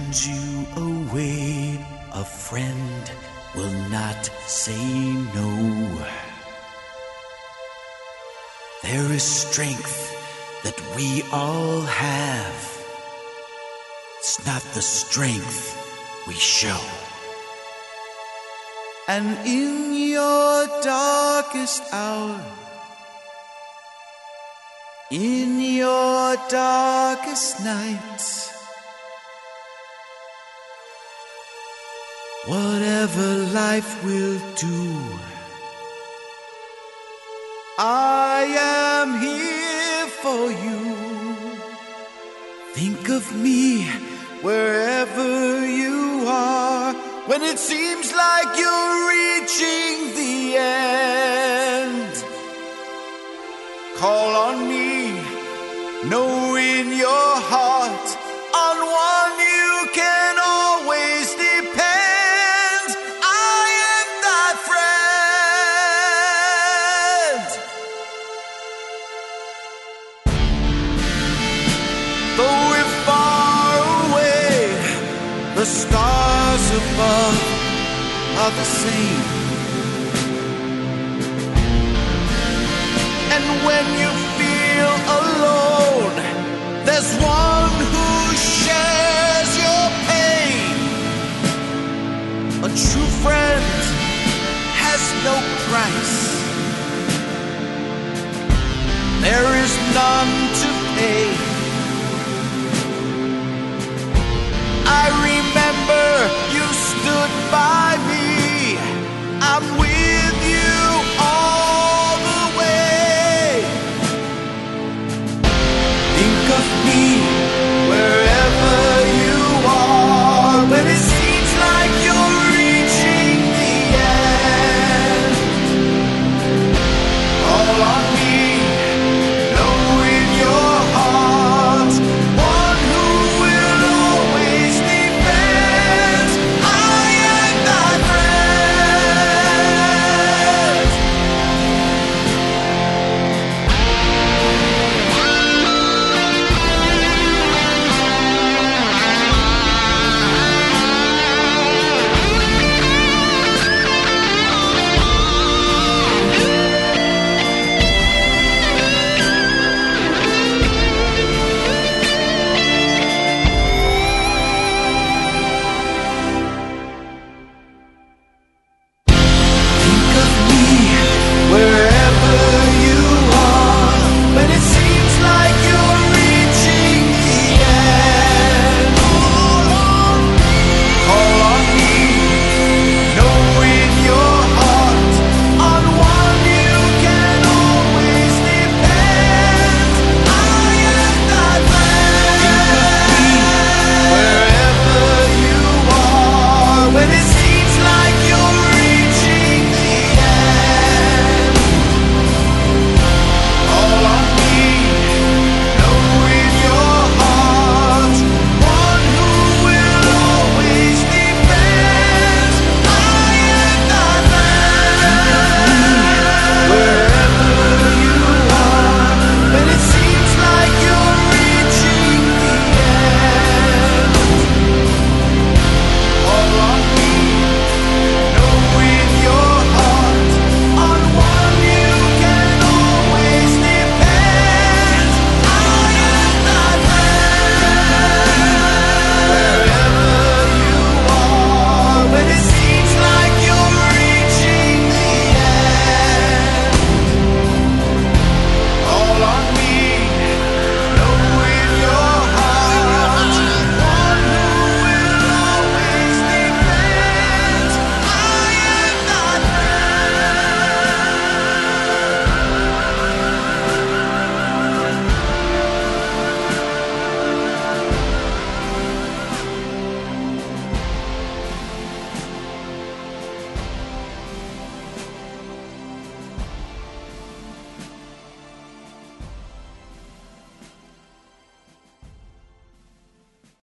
send you away, a friend will not say no. There is strength that we all have. It's not the strength we show. And in your darkest hour, in your darkest night, whatever life will do, I am here for you. Think of me wherever you are, when it seems like you're reaching the end. Call on me, know in your heart, on one you can always depend. I am thy friend. Though we're far away, the stars above are the same. And when you feel alone, there's one who shares your pain. A true friend has no price. There is none to pay. I remember you stood by me. I'm with you all the way. Think of me